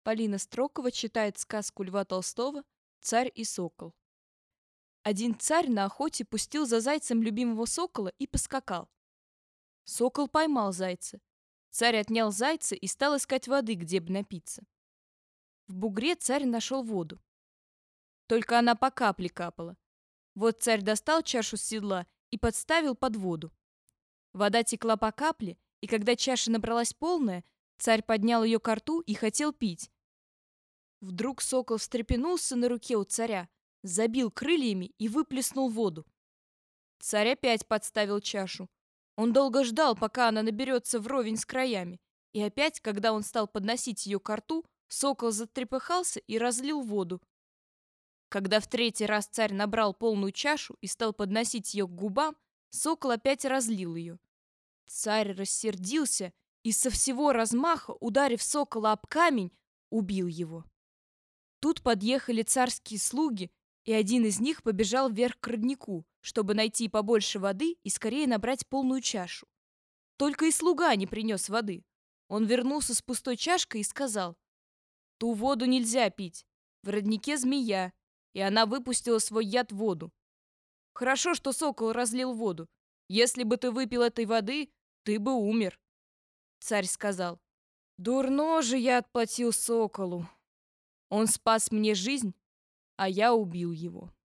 Полина Строкова читает сказку Льва Толстого «Царь и сокол». Один царь на охоте пустил за зайцем любимого сокола и поскакал. Сокол поймал зайца. Царь отнял зайца и стал искать воды, где бы напиться. В бугре царь нашел воду. Только она по капле капала. Вот царь достал чашу с седла и подставил под воду. Вода текла по капле, и когда чаша набралась полная, царь поднял ее ко рту и хотел пить. Вдруг сокол встрепенулся на руке у царя, забил крыльями и выплеснул воду. Царь опять подставил чашу. Он долго ждал, пока она наберется вровень с краями. И опять, когда он стал подносить ее ко рту, сокол затрепыхался и разлил воду. Когда в третий раз царь набрал полную чашу и стал подносить ее к губам, сокол опять разлил ее. Царь рассердился и со всего размаха, ударив сокола об камень, убил его. Тут подъехали царские слуги, и один из них побежал вверх к роднику, чтобы найти побольше воды и скорее набрать полную чашу. Только и слуга не принес воды. Он вернулся с пустой чашкой и сказал: «Ту воду нельзя пить. В роднике змея, и она выпустила свой яд в воду. Хорошо, что сокол разлил воду. Если бы ты выпил этой воды, ты бы умер». Царь сказал: «Дурно же я отплатил соколу. Он спас мне жизнь, а я убил его».